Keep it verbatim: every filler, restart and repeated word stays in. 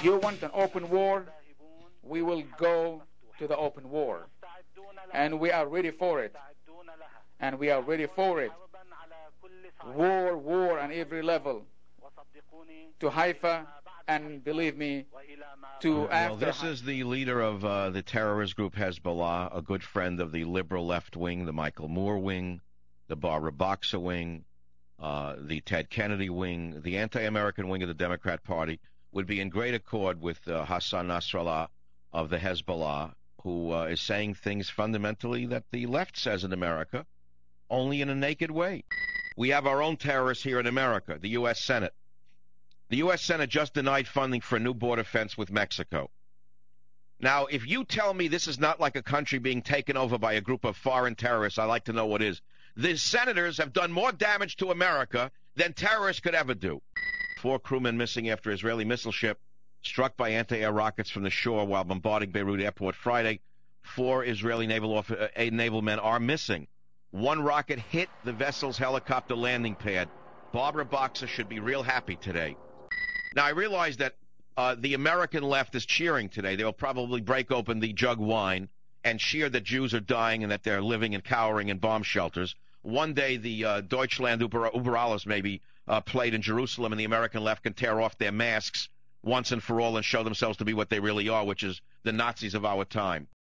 you want an open war, we will go to the open war. And we are ready for it. And we are ready for it. War, war on every level. To Haifa, and believe me, to after... Well, this is the leader of uh, the terrorist group Hezbollah, a good friend of the liberal left wing, the Michael Moore wing, the Barbara Boxer wing, uh, the Ted Kennedy wing, the anti-American wing of the Democrat Party, would be in great accord with uh, Hassan Nasrallah of the Hezbollah, who uh, is saying things fundamentally that the left says in America, only in a naked way. We have our own terrorists here in America, the U S Senate. The U S Senate just denied funding for a new border fence with Mexico. Now, if you tell me this is not like a country being taken over by a group of foreign terrorists, I'd like to know what is. The senators have done more damage to America than terrorists could ever do. Four crewmen missing after Israeli missile ship struck by anti-air rockets from the shore while bombarding Beirut airport Friday. Four Israeli naval, off- uh, naval men are missing. One rocket hit the vessel's helicopter landing pad. Barbara Boxer should be real happy today. Now, I realize that uh, the American left is cheering today. They'll probably break open the jug wine and cheer that Jews are dying and that they're living and cowering in bomb shelters. One day, the uh, Deutschland über, über alles may be uh, played in Jerusalem, and the American left can tear off their masks once and for all and show themselves to be what they really are, which is the Nazis of our time.